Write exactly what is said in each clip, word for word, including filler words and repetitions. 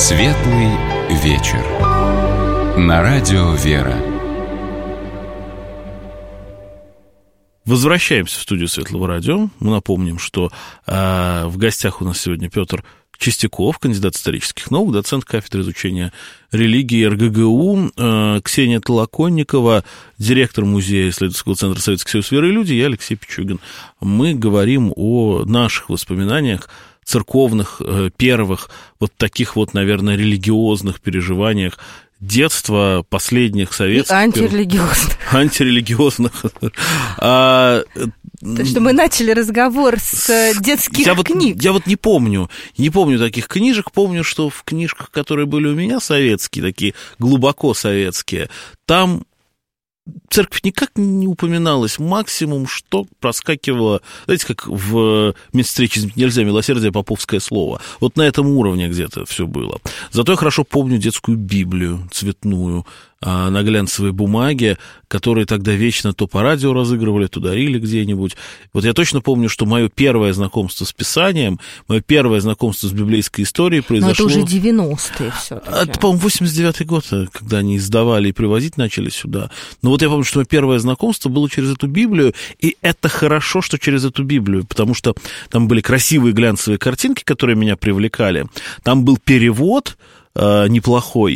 Светлый вечер. На радио «Вера». Возвращаемся в студию Светлого радио. Мы напомним, что э, в гостях у нас сегодня Петр Чистяков, кандидат исторических наук, доцент кафедры изучения религии эр гэ гэ у, э, Ксения Толоконникова, директор музея исследовательского центра «Советский Союз веры и люди», я Алексей Пичугин. Мы говорим о наших воспоминаниях, церковных, э, первых, вот таких вот, наверное, религиозных переживаниях детства последних советских... И антирелигиозных. Антирелигиозных. а, То, что мы начали разговор с детских я книг. Вот, я вот не помню, не помню таких книжек, помню, что в книжках, которые были у меня советские, такие глубоко советские, там церковь никак не упоминалась, максимум, что проскакивало, знаете, как в «Встречи нельзя, милосердие, поповское слово». Вот на этом уровне где-то все было. Зато я хорошо помню детскую Библию цветную, на глянцевой бумаге, которые тогда вечно то по радио разыгрывали, то дарили где-нибудь. Вот я точно помню, что мое первое знакомство с Писанием, мое первое знакомство с библейской историей произошло... Но это уже девяностые все-таки. Это, по-моему, восемьдесят девятый год, когда они издавали и привозить начали сюда. Но вот я помню, что мое первое знакомство было через эту Библию, и это хорошо, что через эту Библию, потому что там были красивые глянцевые картинки, которые меня привлекали. Там был перевод э, неплохой.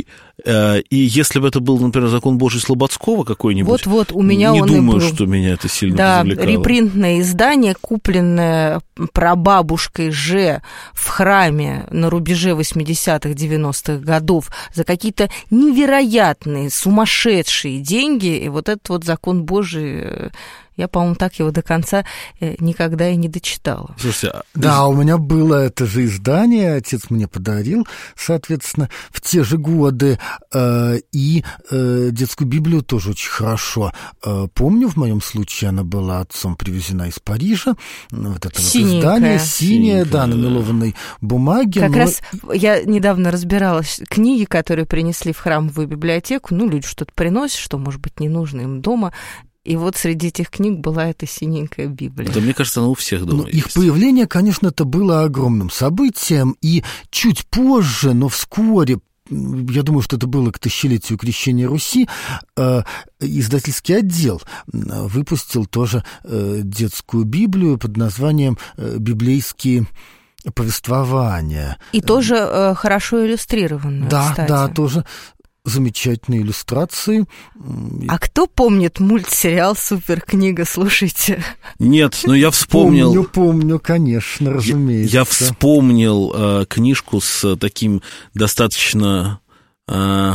И если бы это был, например, «Закон Божий» Слободского какой-нибудь, вот-вот, у меня не он думаю, и был. что меня это сильно да, привлекало. Да, репринтное издание, купленное прабабушкой Ж в храме на рубеже восьмидесятых, девяностых годов за какие-то невероятные, сумасшедшие деньги, и вот этот вот «Закон Божий», я, по-моему, так его до конца никогда и не дочитала. Слушайте, а... Да, у меня было это же издание, отец мне подарил, соответственно, в те же годы, э, и э, детскую Библию тоже очень хорошо э, помню. В моем случае она была отцом привезена из Парижа. Вот это вот издание, синее, да, на мелованной бумаге. Как но... раз я недавно разбиралась, книги, которые принесли в храмовую библиотеку, ну, люди что-то приносят, что, может быть, не нужно им дома. И вот среди этих книг была эта синенькая Библия. Да, мне кажется, она у всех дома ну, есть. Их появление, конечно, это было огромным событием, и чуть позже, но вскоре, я думаю, что это было к тысячелетию крещения Руси, э, издательский отдел выпустил тоже э, детскую Библию под названием э, «Библейские повествования». И тоже э, хорошо иллюстрированную, да, кстати. Да, тоже замечательные иллюстрации. А кто помнит мультсериал «Суперкнига»? Слушайте. Нет, но я вспомнил... Помню, помню, конечно, разумеется. Я, я вспомнил э, книжку с таким достаточно... Э,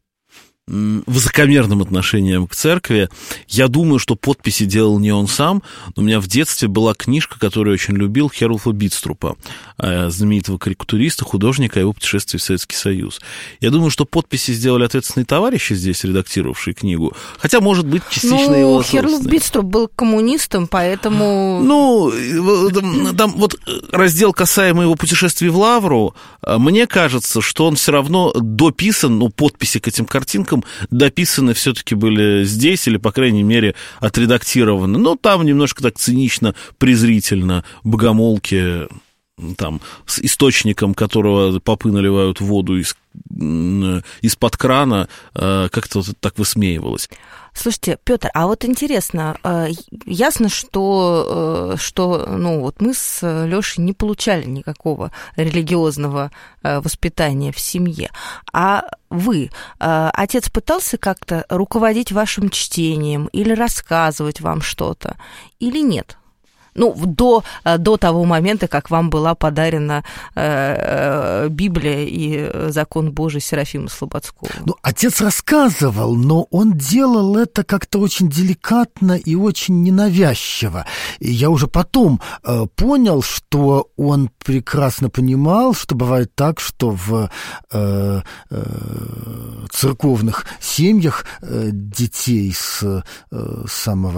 высокомерным отношением к церкви. Я думаю, что подписи делал не он сам, но у меня в детстве была книжка, которую я очень любил, Херулфа Битструпа, знаменитого карикатуриста, художника, его путешествие в Советский Союз. Я думаю, что подписи сделали ответственные товарищи здесь, редактировавшие книгу, хотя, может быть, частично ну, его Ну, Херулф Битструп был коммунистом, поэтому... Ну, там вот раздел, касаемый его путешествий в Лавру, мне кажется, что он все равно дописан, ну, подписи к этим картинкам дописаны все-таки были здесь, или, по крайней мере, отредактированы. Но там немножко так цинично, презрительно, богомолки, там, с источником, которого попы наливают воду из, из-под крана, как-то вот так высмеивалось. Слушайте, Петр, а вот интересно, ясно, что, что ну, вот мы с Лёшей не получали никакого религиозного воспитания в семье, а вы, отец пытался как-то руководить вашим чтением или рассказывать вам что-то, или нет? Ну, до, до того момента, как вам была подарена э, Библия и Закон Божий Серафима Слободского. Ну, отец рассказывал, но он делал это как-то очень деликатно и очень ненавязчиво. И я уже потом э, понял, что он прекрасно понимал, что бывает так, что в э, э, церковных семьях э, детей с э, самого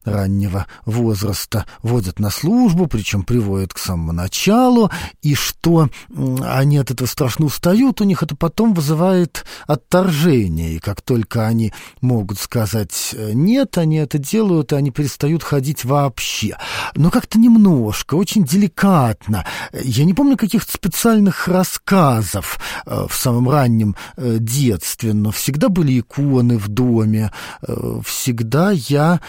раннего возраста водят на службу, причем приводят к самому началу, и что они от этого страшно устают, у них это потом вызывает отторжение, и как только они могут сказать «нет», они это делают, и они перестают ходить вообще. Но как-то немножко, очень деликатно. Я не помню каких-то специальных рассказов в самом раннем детстве, но всегда были иконы в доме, всегда я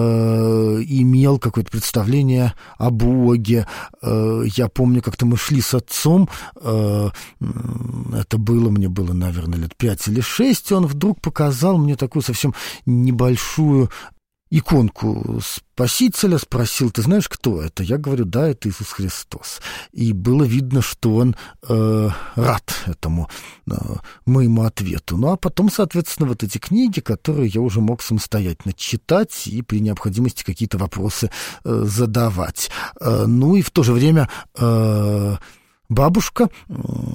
имел какое-то представление о Боге. Я помню, как-то мы шли с отцом, это было, мне было, наверное, лет пять или шесть, и он вдруг показал мне такую совсем небольшую иконку Спасителя, спросил: ты знаешь, кто это? Я говорю: да, это Иисус Христос. И было видно, что он э, рад этому э, моему ответу. Ну, а потом, соответственно, вот эти книги, которые я уже мог самостоятельно читать и при необходимости какие-то вопросы э, задавать. Э, ну, и в то же время э, бабушка э,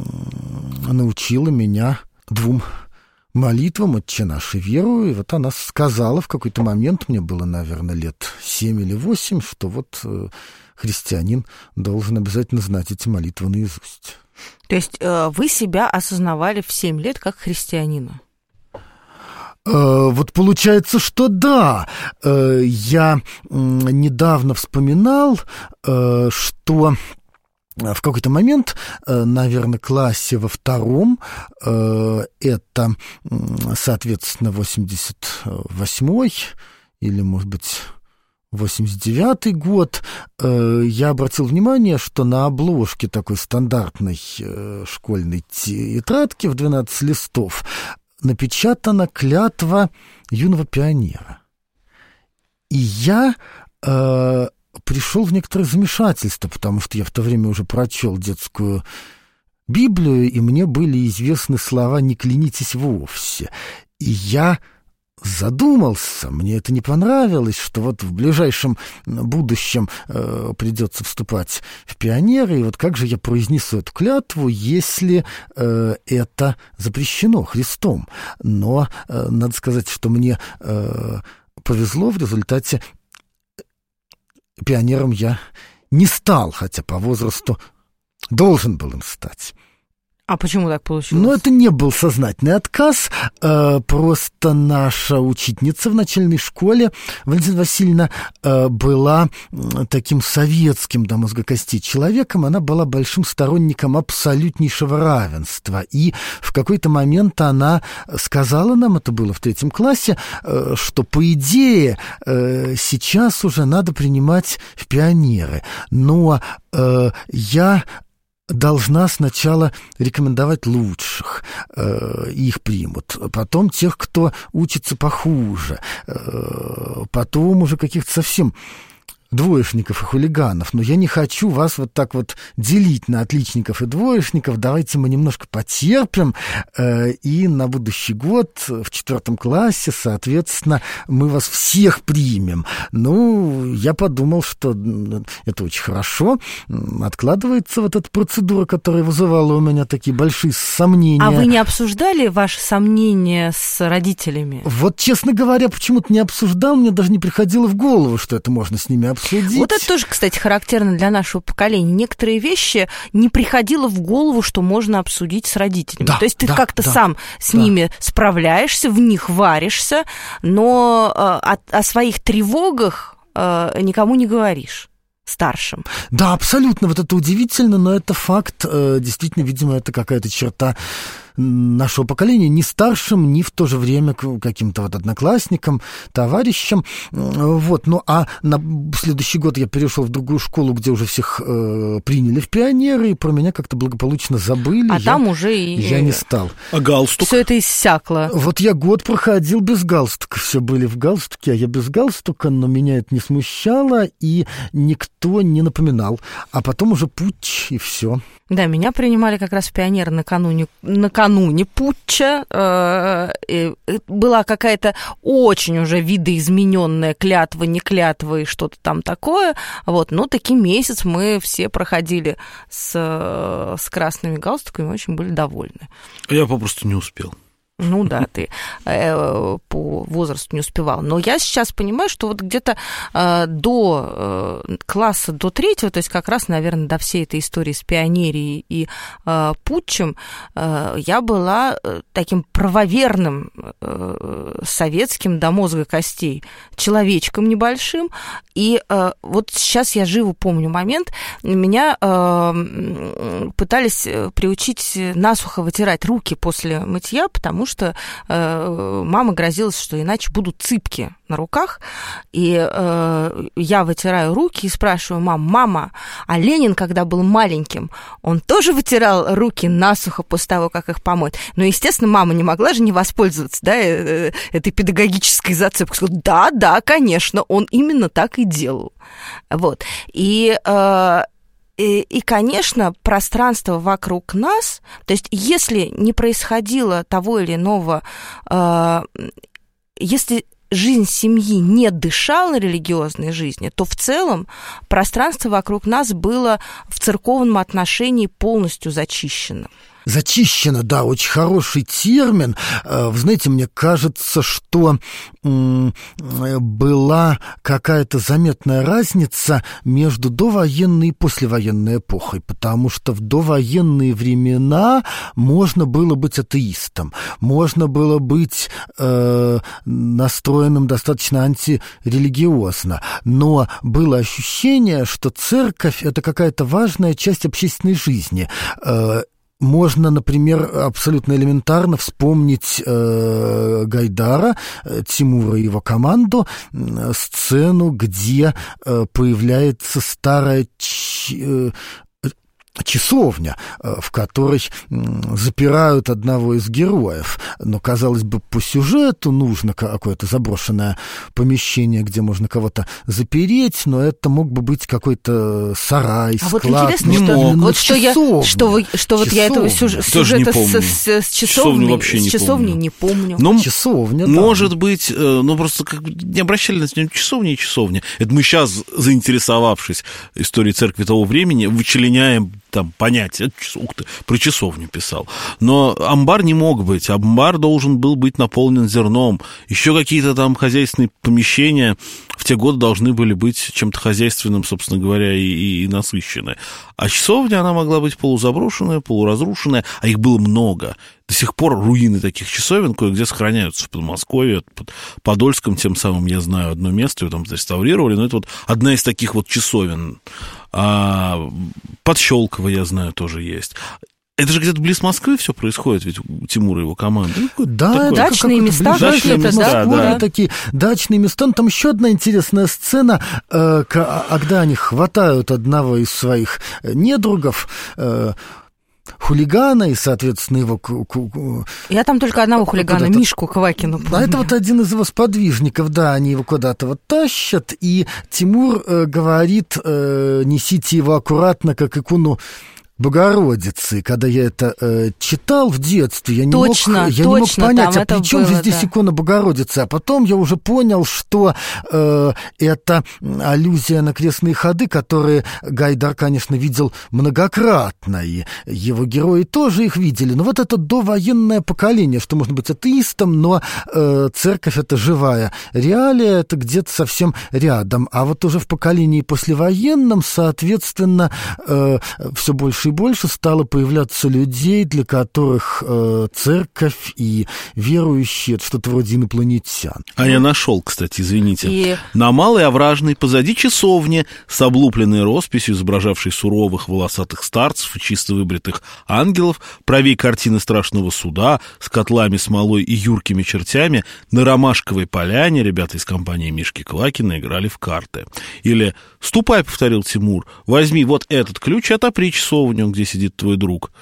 научила меня двум молитвам «Отче наш» и веру, и вот она сказала в какой-то момент, мне было, наверное, лет семь или восемь, что вот э, христианин должен обязательно знать эти молитвы наизусть. То есть э, вы себя осознавали в семь лет как христианина? Э, вот получается, что да. Э, я э, недавно вспоминал, э, что... В какой-то момент, наверное, классе во втором, это, соответственно, восемьдесят восьмой или, может быть, восемьдесят девятый год, я обратил внимание, что на обложке такой стандартной школьной тетрадки в двенадцать листов напечатана клятва юного пионера. И я... пришел в некоторое замешательство, потому что я в то время уже прочел детскую Библию, и мне были известны слова «не клянитесь вовсе». И я задумался, мне это не понравилось, что вот в ближайшем будущем э, придется вступать в пионеры, и вот как же я произнесу эту клятву, если э, это запрещено Христом. Но э, надо сказать, что мне э, повезло, в результате пионером я не стал, хотя по возрасту должен был им стать. А почему так получилось? Ну, это не был сознательный отказ. Просто наша учительница в начальной школе, Валентина Васильевна, была таким советским до мозга костей человеком. Она была большим сторонником абсолютнейшего равенства. И в какой-то момент она сказала нам, это было в третьем классе, что, по идее, сейчас уже надо принимать в пионеры. Но я... должна сначала рекомендовать лучших, э, их примут, потом тех, кто учится похуже, э, потом уже каких-то совсем двоечников и хулиганов. Но я не хочу вас вот так вот делить на отличников и двоечников. Давайте мы немножко потерпим, э, и на будущий год в четвертом классе, соответственно, мы вас всех примем. Ну, я подумал, что это очень хорошо. Откладывается вот эта процедура, которая вызывала у меня такие большие сомнения. А вы не обсуждали ваши сомнения с родителями? Вот, честно говоря, почему-то не обсуждал. Мне даже не приходило в голову, что это можно с ними обсуждать. Судить. Вот это тоже, кстати, характерно для нашего поколения. Некоторые вещи не приходило в голову, что можно обсудить с родителями. Да, То есть ты да, как-то да, сам с да. ними справляешься, в них варишься, но э, о, о своих тревогах э, никому не говоришь. Старшим. Да, абсолютно. Вот это удивительно, но это факт. Действительно, видимо, это какая-то черта нашего поколения, ни старшим, ни в то же время каким-то вот одноклассникам, товарищам. Вот. Ну, а на следующий год я перешел в другую школу, где уже всех э, приняли в пионеры, и про меня как-то благополучно забыли. А я, там уже и... Я не стал. А галстук? Все это иссякло. Вот я год проходил без галстука. Все были в галстуке, а я без галстука, но меня это не смущало, и никто не напоминал. А потом уже путч, и все. Да, меня принимали как раз в пионеры накануне, накануне путча. Э, была какая-то очень уже видоизмененная клятва, не клятва и что-то там такое. Вот, но таки месяц мы все проходили с, с красными галстуками, очень были довольны. Я попросту не успел. Ну да, ты э, по возрасту не успевал. Но я сейчас понимаю, что вот где-то э, до э, класса, до третьего, то есть как раз, наверное, до всей этой истории с пионерией и э, путчем, э, я была таким правоверным э, советским до мозга костей человечком небольшим. И э, вот сейчас я живо помню момент, меня э, пытались приучить насухо вытирать руки после мытья, потому что э, мама грозилась, что иначе будут цыпки на руках. И э, я вытираю руки и спрашиваю: мам, мама, а Ленин, когда был маленьким, он тоже вытирал руки насухо после того, как их помоет? Но, естественно, мама не могла же не воспользоваться, да, этой педагогической зацепкой. Сказала: да, да, конечно, он именно так и делал. Вот. И... Э, И, и, конечно, пространство вокруг нас, то есть если не происходило того или иного, э, если жизнь семьи не дышала религиозной жизнью, то в целом пространство вокруг нас было в церковном отношении полностью зачищено. Зачищено, да, очень хороший термин. Вы знаете, мне кажется, что была какая-то заметная разница между довоенной и послевоенной эпохой, потому что в довоенные времена можно было быть атеистом, можно было быть э, настроенным достаточно антирелигиозно, но было ощущение, что церковь – это какая-то важная часть общественной жизни. Э, Можно, например, абсолютно элементарно вспомнить э, Гайдара, э, Тимура и его команду, э, сцену, где э, появляется старая ч, э, часовня, в которой запирают одного из героев. Но, казалось бы, по сюжету нужно какое-то заброшенное помещение, где можно кого-то запереть, но это мог бы быть какой-то сарай, а склад. Вот интересно, что, вот что, я, что, вы, что вот я этого сюжета, сюжета с, с, с часовней, вообще не с часовней помню. не помню. Но часовня, может да. быть, ну просто как не обращали на это часовня и часовня. Это мы сейчас, заинтересовавшись историей церкви того времени, вычленяем там понятие, ух ты, про часовню писал. Но амбар не мог быть, амбар должен был быть наполнен зерном. Еще какие-то там хозяйственные помещения в те годы должны были быть чем-то хозяйственным, собственно говоря, и, и, и насыщенные. А часовня, она могла быть полузаброшенная, полуразрушенная, а их было много. До сих пор руины таких часовен кое-где сохраняются в Подмосковье, под Подольском, тем самым я знаю одно место, ее там реставрировали, но это вот одна из таких вот часовен. А под Щелково, я знаю, тоже есть. Это же где-то близ Москвы все происходит, ведь у Тимура и его команды. Ну, да, это дачные места, дачные места, да, да. Такие дачные места. Ну, там еще одна интересная сцена, э, когда они хватают одного из своих недругов, э, хулигана, и, соответственно, его... Я там только одного хулигана, куда-то... Мишку Квакину помню. А это вот один из его сподвижников, да, они его куда-то вот тащат, и Тимур э, говорит, э, несите его аккуратно, как икону Богородицы. Когда я это э, читал в детстве, я не точно, мог, я точно, не мог понять, а при чем же здесь да. икона Богородицы? А потом я уже понял, что э, это аллюзия на крестные ходы, которые Гайдар, конечно, видел многократно, и его герои тоже их видели. Но вот это довоенное поколение, что можно быть атеистом, но э, церковь — это живая реалия, это где-то совсем рядом. А вот уже в поколении послевоенном, соответственно, э, все больше и больше стало появляться людей, для которых э, церковь и верующие — это что-то вроде инопланетян. А я нашел, кстати, извините. И... На Малой Овражной, позади часовни, с облупленной росписью, изображавшей суровых волосатых старцев и чисто выбритых ангелов, правей картины страшного суда с котлами, смолой и юркими чертями, на Ромашковой поляне ребята из компании Мишки Квакина играли в карты. Или «Ступай», — повторил Тимур, — «возьми вот этот ключ и отопри часовню, где сидит твой друг».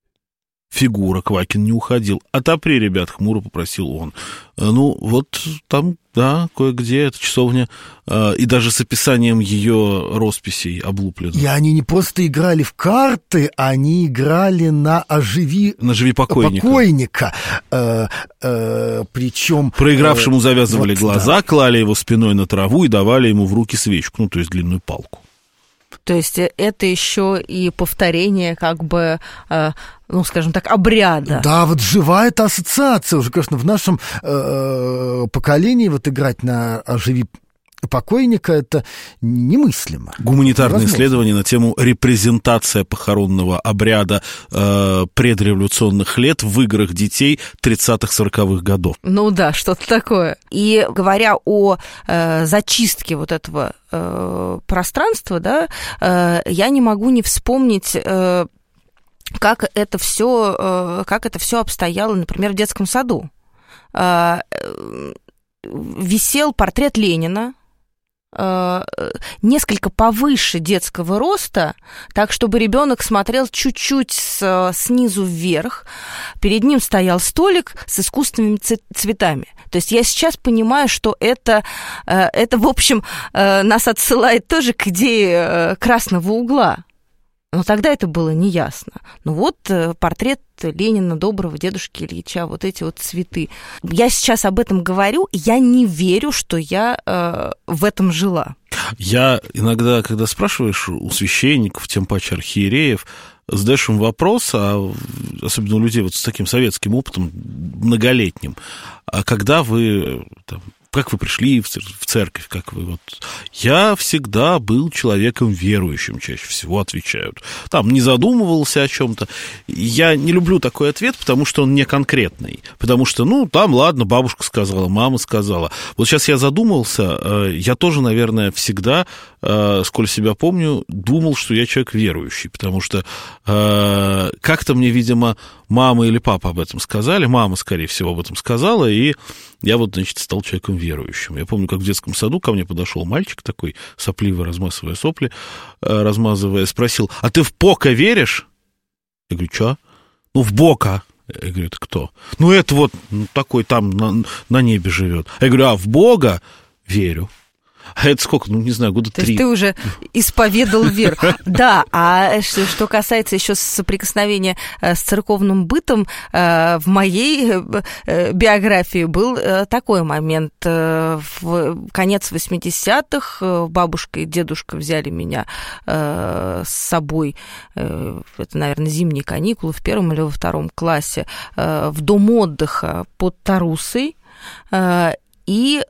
Фигура, Квакин не уходил. «Отопри, ребят», — хмуро попросил он. Ну, вот там, да, кое-где эта часовня, и даже с описанием ее росписей облуплена. И они не просто играли в карты, они играли на «Оживи, на «Оживи покойника». покойника. Э, э, причем... Проигравшему завязывали вот, глаза, да. клали его спиной на траву и давали ему в руки свечку, ну, то есть длинную палку. То есть это еще и повторение, как бы, э, ну, скажем так, обряда. Да, вот живая эта ассоциация уже, конечно, в нашем э, поколении вот играть на «Оживи покойника» — это немыслимо. Гуманитарные невозможно. исследования на тему репрезентация похоронного обряда э, предреволюционных лет в играх детей тридцатых-сороковых годов. Ну да, что-то такое. И говоря о э, зачистке вот этого э, пространства, да, э, я не могу не вспомнить... Э, как это все, э, как это все обстояло, например, в детском саду. Э, э, висел портрет Ленина, несколько повыше детского роста, так, чтобы ребенок смотрел чуть-чуть с, снизу вверх. Перед ним стоял столик с искусственными цветами. То есть я сейчас понимаю, что это, это в общем, нас отсылает тоже к идее красного угла. Но тогда это было неясно. Ну вот портрет Ленина, доброго дедушки Ильича, вот эти вот цветы. Я сейчас об этом говорю, и я не верю, что я э, в этом жила. Я иногда, когда спрашиваешь у священников, тем паче архиереев, задаешь им вопрос, а особенно у людей вот с таким советским опытом, многолетним, а когда вы... Там, как вы пришли в церковь, как вы вот... Я всегда был человеком верующим, чаще всего отвечают. Там не задумывался о чем-то. Я не люблю такой ответ, потому что он не конкретный. Потому что, ну, там, ладно, бабушка сказала, мама сказала. Вот сейчас я задумался, я тоже, наверное, всегда, сколь себя помню, думал, что я человек верующий, потому что как-то мне, видимо, мама или папа об этом сказали, мама, скорее всего, об этом сказала, и я вот, значит, стал человеком верующим. Я помню, как в детском саду ко мне подошел мальчик такой, сопливый, размазывая сопли, размазывая, спросил: а ты в Бога веришь? Я говорю: что? Ну, в Бога. Я говорю: это кто? Ну, это вот ну, такой там на, на небе живет. Я говорю: а в Бога верю. А это сколько? Ну, не знаю, года три. То есть ты уже исповедал веру. Да, а что касается еще соприкосновения с церковным бытом, в моей биографии был такой момент. В конец восьмидесятых бабушка и дедушка взяли меня с собой, это, наверное, зимние каникулы в первом или во втором классе, в дом отдыха под Тарусой, и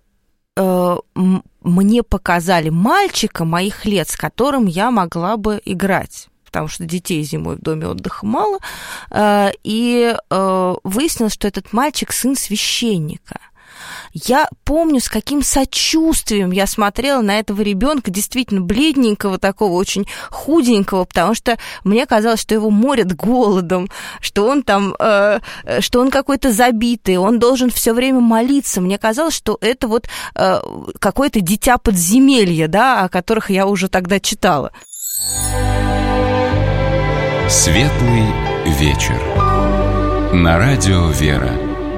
мне показали мальчика моих лет, с которым я могла бы играть, потому что детей зимой в доме отдыха мало, и выяснилось, что этот мальчик сын священника. Я помню, с каким сочувствием я смотрела на этого ребенка, действительно бледненького, такого очень худенького, потому что мне казалось, что его морят голодом, что он там, э, что он какой-то забитый, он должен все время молиться. Мне казалось, что это вот э, какое-то дитя подземелья, да, о которых я уже тогда читала. Светлый вечер. На радио «Вера».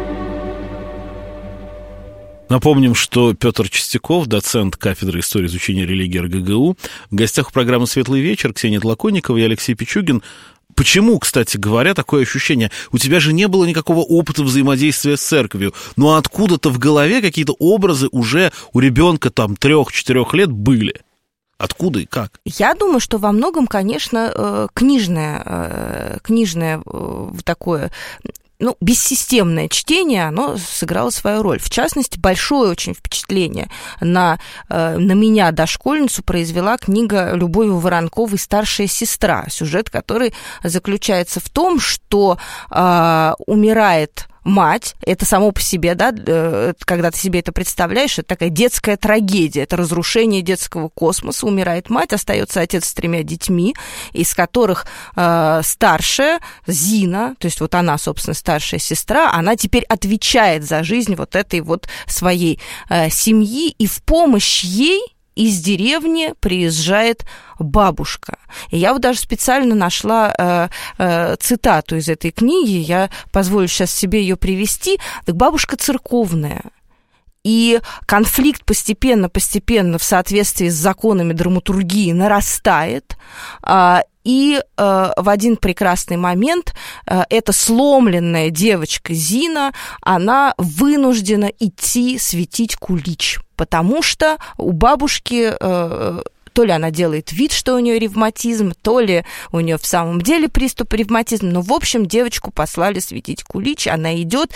Напомним, что Петр Чистяков, доцент кафедры истории изучения религии эр гэ гэ у, в гостях программы «Светлый вечер», Ксения Тлаконникова и Алексей Пичугин. Почему, кстати говоря, такое ощущение? У тебя же не было никакого опыта взаимодействия с церковью, но откуда-то в голове какие-то образы уже у ребенка там трех-четырех лет были. Откуда и как? Я думаю, что во многом, конечно, книжное, книжное такое... Ну, бессистемное чтение, оно сыграло свою роль. В частности, большое очень впечатление на, на меня, дошкольницу, произвела книга Любови Воронковой «Старшая сестра», сюжет, который заключается в том, что э, умирает мать, это само по себе, да, когда ты себе это представляешь, это такая детская трагедия, это разрушение детского космоса, умирает мать, остается отец с тремя детьми, из которых э, старшая, Зина, то есть вот она, собственно, старшая сестра, она теперь отвечает за жизнь вот этой вот своей э, семьи, и в помощь ей из деревни приезжает бабушка. И я вот даже специально нашла э, э, цитату из этой книги, я позволю сейчас себе ее привести. Так бабушка церковная. И конфликт постепенно-постепенно в соответствии с законами драматургии нарастает, э, и э, в один прекрасный момент э, эта сломленная девочка Зина, она вынуждена идти светить кулич, потому что у бабушки э, то ли она делает вид, что у нее ревматизм, то ли у нее в самом деле приступ ревматизма. Но, в общем, девочку послали светить кулич, она идет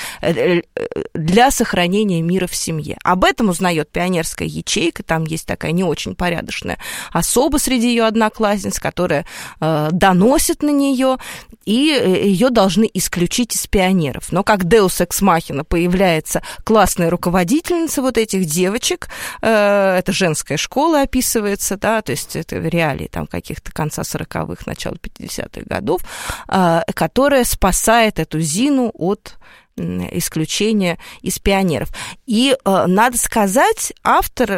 для сохранения мира в семье. Об этом узнает пионерская ячейка, там есть такая не очень порядочная особа среди ее одноклассниц, которая э, доносит на нее, и ее должны исключить из пионеров. Но как Deus Ex Machina появляется классная руководительница вот этих девочек, э, это женская школа описывается, да, то есть это реалии там каких-то конца сороковых, начала пятидесятых годов, э, которая спасает эту Зину от исключения из пионеров. И э, надо сказать, автор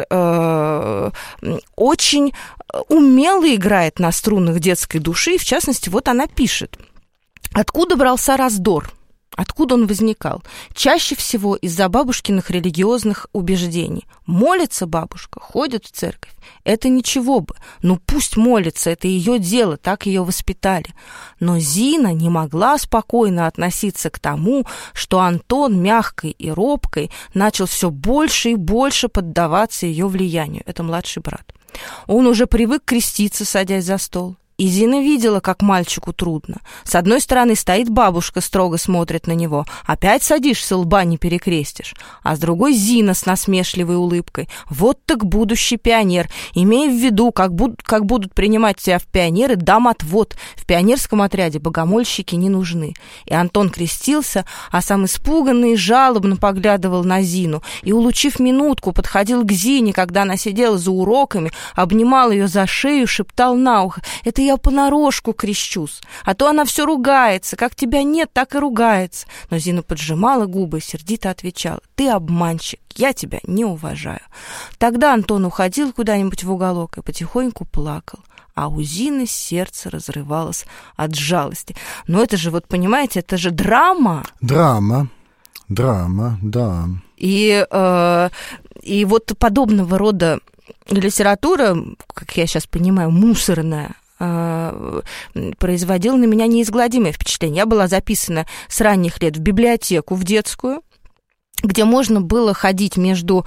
э, очень умело играет на струнах детской души, и в частности, вот она пишет. Откуда брался раздор? Откуда он возникал? Чаще всего из-за бабушкиных религиозных убеждений. Молится бабушка, ходит в церковь. Это ничего бы. Ну пусть молится, это ее дело, так ее воспитали. Но Зина не могла спокойно относиться к тому, что Антон мягкой и робкой начал все больше и больше поддаваться ее влиянию. Это младший брат. Он уже привык креститься, садясь за стол. И Зина видела, как мальчику трудно. С одной стороны стоит бабушка, строго смотрит на него. Опять садишься, лба не перекрестишь. А с другой Зина с насмешливой улыбкой. Вот так будущий пионер. Имея в виду, как, буд- как будут принимать тебя в пионеры, дам отвод. В пионерском отряде богомольщики не нужны. И Антон крестился, а сам испуганный и жалобно поглядывал на Зину. И, улучив минутку, подходил к Зине, когда она сидела за уроками, обнимал ее за шею, шептал на ухо. Это я понарошку крещусь, а то она все ругается, как тебя нет, так и ругается. Но Зина поджимала губы и сердито отвечала: ты обманщик, я тебя не уважаю. Тогда Антон уходил куда-нибудь в уголок и потихоньку плакал, а у Зины сердце разрывалось от жалости. Но это же, вот понимаете, это же драма. Драма, драма, да. И, э, и вот подобного рода литература, как я сейчас понимаю, мусорная, производил на меня неизгладимое впечатление. Я была записана с ранних лет в библиотеку, в детскую, где можно было ходить между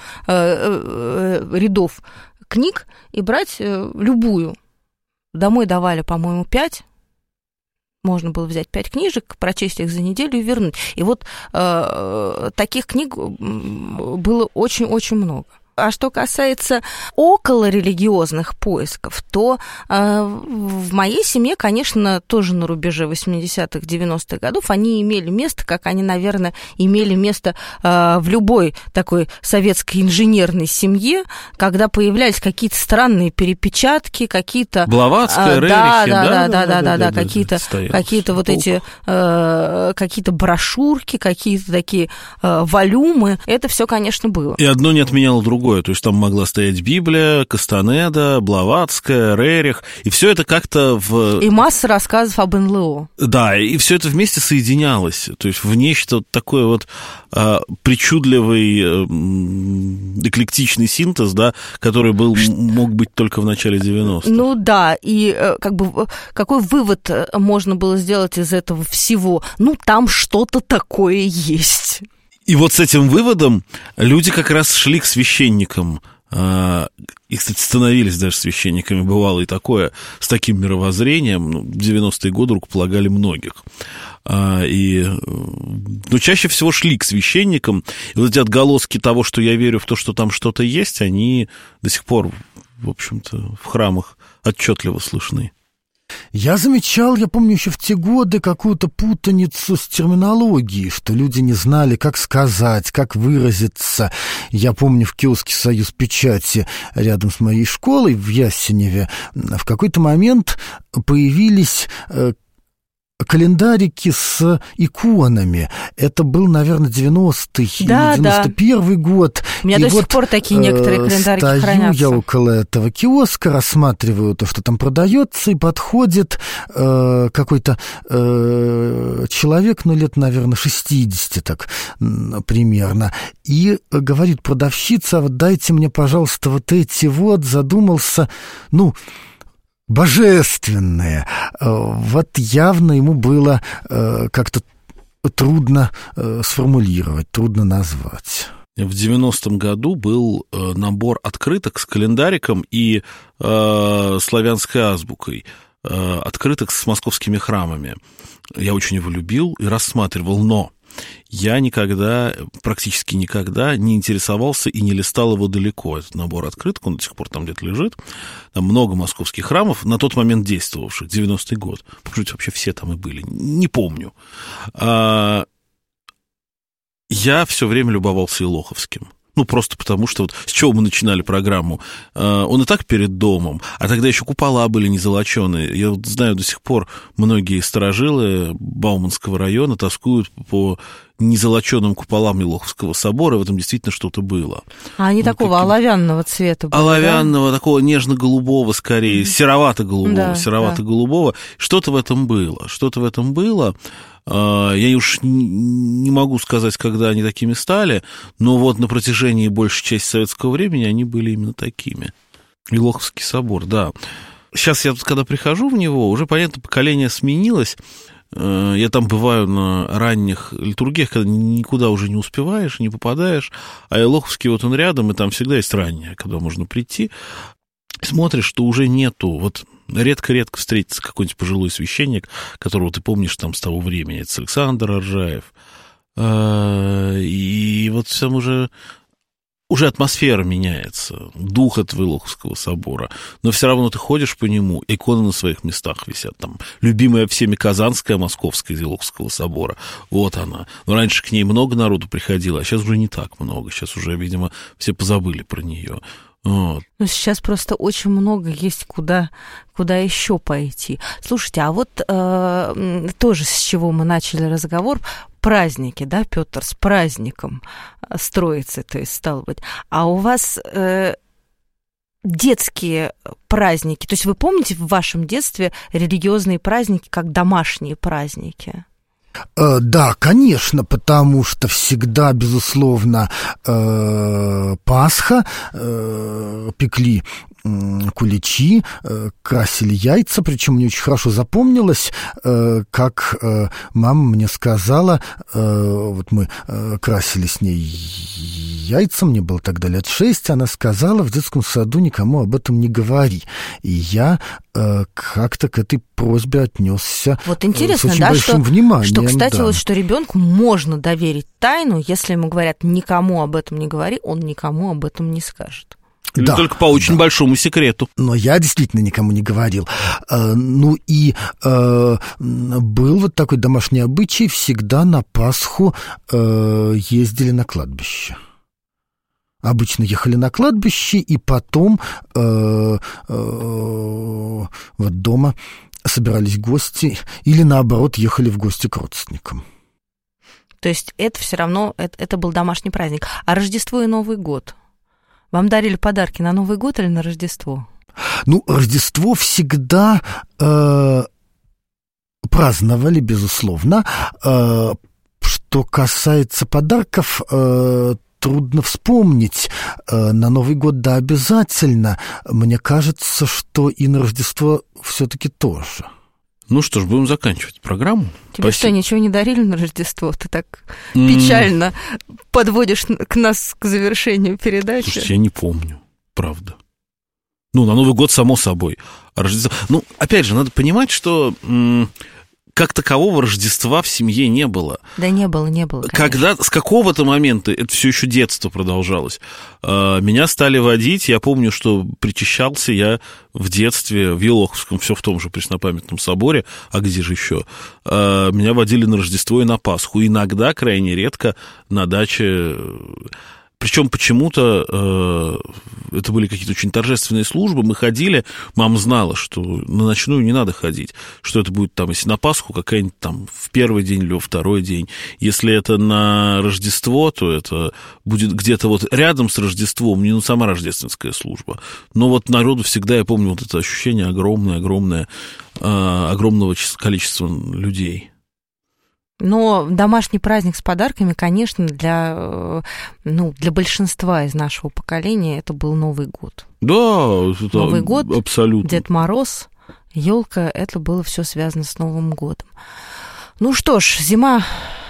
рядов книг и брать любую. Домой давали, по-моему, пять. Можно было взять пять книжек, прочесть их за неделю и вернуть. И вот э, таких книг было очень-очень много. А что касается околорелигиозных поисков, то э, в моей семье, конечно, тоже на рубеже восьмидесятых, девяностых годов они имели место, как они, наверное, имели место э, в любой такой советской инженерной семье, когда появлялись какие-то странные перепечатки, какие-то... Блаватская, э, Рерихи, да, да, да? Да, да, да, да, да, какие-то, какие-то вот эти, э, какие-то брошюрки, какие-то такие э, волюмы. Это все, конечно, было. И одно не отменяло другое. То есть там могла стоять Библия, Кастанеда, Блаватская, Рерих, и все это как-то в... И масса рассказов об эн эл о. Да, и все это вместе соединялось, то есть в нечто такое вот а, причудливый, а, эклектичный синтез, да, который был, мог быть только в начале девяностых. Ну да, и как бы какой вывод можно было сделать из этого всего? Ну, там что-то такое есть. И вот с этим выводом люди как раз шли к священникам, и, кстати, становились даже священниками, бывало и такое, с таким мировоззрением, ну, в девяностые годы рукополагали многих. И, ну, чаще всего шли к священникам, и вот эти отголоски того, что я верю в то, что там что-то есть, они до сих пор, в общем-то, в храмах отчетливо слышны. Я замечал, я помню, еще в те годы какую-то путаницу с терминологией, что люди не знали, как сказать, как выразиться. Я помню, в киоске «Союз печати» рядом с моей школой в Ясеневе в какой-то момент появились календарики с иконами. Это был, наверное, девяностый да, или девяносто первый да. год. У меня и до вот сих пор такие некоторые календарики стою хранятся. Я около этого киоска, рассматриваю то, что там продается, и подходит э, какой-то э, человек, ну, лет, наверное, шестьдесят, так, примерно, и говорит продавщица: вот дайте мне, пожалуйста, вот эти вот, задумался, ну, божественное. Вот явно ему было э, как-то трудно э, сформулировать, трудно назвать. в девяностом году был набор открыток с календариком и э, славянской азбукой, э, открыток с московскими храмами. Я очень его любил и рассматривал, но я никогда, практически никогда не интересовался и не листал его далеко. Этот набор открыток, он до сих пор там где-то лежит. Там много московских храмов, на тот момент действовавших, девяностый год. Может быть, вообще все там и были, не помню. А, я все время любовался Илоховским. Ну, просто потому, что вот с чего мы начинали программу. Он и так перед домом, а тогда еще купола были не золоченые. Я вот знаю до сих пор, многие старожилы Бауманского района тоскуют по незолоченным куполам Илоховского собора, в этом действительно что-то было. А они ну, такого каким... оловянного цвета были, оловянного, да? Такого нежно-голубого скорее, mm-hmm. серовато-голубого, да, серовато-голубого. Да. Что-то в этом было, что-то в этом было. Я уж не могу сказать, когда они такими стали, но вот на протяжении большей части советского времени они были именно такими. Илоховский собор, да. Сейчас я тут, когда прихожу в него, уже, понятно, поколение сменилось. Я там бываю на ранних литургиях, когда никуда уже не успеваешь, не попадаешь, а Илоховский вот он рядом, и там всегда есть раннее, когда можно прийти. Смотришь, что уже нету, вот редко-редко встретится какой-нибудь пожилой священник, которого ты помнишь там с того времени, это Александр Аржаев, и вот там уже, уже атмосфера меняется, дух этого Илоховского собора, но все равно ты ходишь по нему, иконы на своих местах висят, там, любимая всеми Казанская, Московская из Илоховского собора, вот она, но раньше к ней много народу приходило, а сейчас уже не так много, сейчас уже, видимо, все позабыли про нее. Вот. Ну, сейчас просто очень много есть куда, куда еще пойти. Слушайте, а вот э, тоже с чего мы начали разговор, праздники, да, Петр, с праздником строится, то есть, стало быть. А у вас э, детские праздники, то есть вы помните в вашем детстве религиозные праздники как домашние праздники? Да, конечно, потому что всегда, безусловно, Пасха, пекли куличи, красили яйца, причем мне очень хорошо запомнилось, как мама мне сказала, вот мы красили с ней яйца, мне было тогда лет шесть, она сказала, в детском саду никому об этом не говори. И я как-то к этой просьбе отнесся вот интересно, с очень да, большим что, вниманием. Что, кстати, да. вот, что ребенку можно доверить тайну, если ему говорят, никому об этом не говори, он никому об этом не скажет. Или да, только по очень да. большому секрету. Но я действительно никому не говорил. Ну и был вот такой домашний обычай, всегда на Пасху ездили на кладбище. Обычно ехали на кладбище, и потом вот дома собирались гости, или наоборот ехали в гости к родственникам. То есть это все равно, это, это был домашний праздник. А Рождество и Новый год? Вам дарили подарки на Новый год или на Рождество? Ну, Рождество всегда э, праздновали, безусловно. Э, что касается подарков, э, трудно вспомнить. Э, на Новый год, да, обязательно. Мне кажется, что и на Рождество все-таки тоже. Ну что ж, будем заканчивать программу. Тебе Спасибо. Что, ничего не дарили на Рождество? Ты так mm. печально подводишь к нас к завершению передачи. Слушайте, я не помню, правда. Ну, на Новый год, само собой. А Рождество... Ну, опять же, надо понимать, что м- как такового Рождества в семье не было. Да не было, не было, конечно. Когда, с какого-то момента, это все еще детство продолжалось, меня стали водить, я помню, что причащался я в детстве в Елоховском, все в том же Преснопамятном соборе, а где же еще? Меня водили на Рождество и на Пасху, иногда, крайне редко, на даче... Причем почему-то э, это были какие-то очень торжественные службы, мы ходили, мама знала, что на ночную не надо ходить, что это будет там, если на Пасху, какая-нибудь там в первый день или во второй день, если это на Рождество, то это будет где-то вот рядом с Рождеством, не ну, сама рождественская служба, но вот народу всегда, я помню, вот это ощущение огромное-огромное, э, огромного количества людей. Но домашний праздник с подарками, конечно, для, ну, для большинства из нашего поколения это был Новый год. Да, это Новый год, абсолютно. Дед Мороз, елка, это было все связано с Новым годом. Ну что ж, зима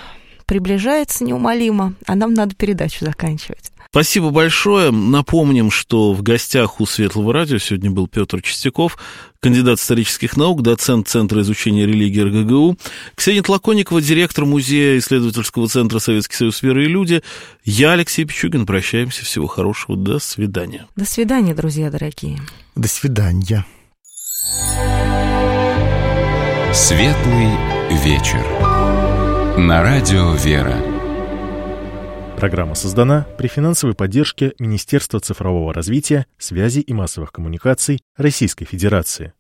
приближается неумолимо, а нам надо передачу заканчивать. Спасибо большое. Напомним, что в гостях у Светлого радио сегодня был Петр Чистяков, кандидат исторических наук, доцент Центра изучения религии эр гэ гэ у, Ксения Тлаконникова, директор Музея исследовательского центра «Советский Союз. Вера и люди». Я, Алексей Пичугин. Прощаемся. Всего хорошего. До свидания. До свидания, друзья дорогие. До свидания. Светлый вечер. На радио «Вера». Программа создана при финансовой поддержке Министерства цифрового развития, связи и массовых коммуникаций Российской Федерации.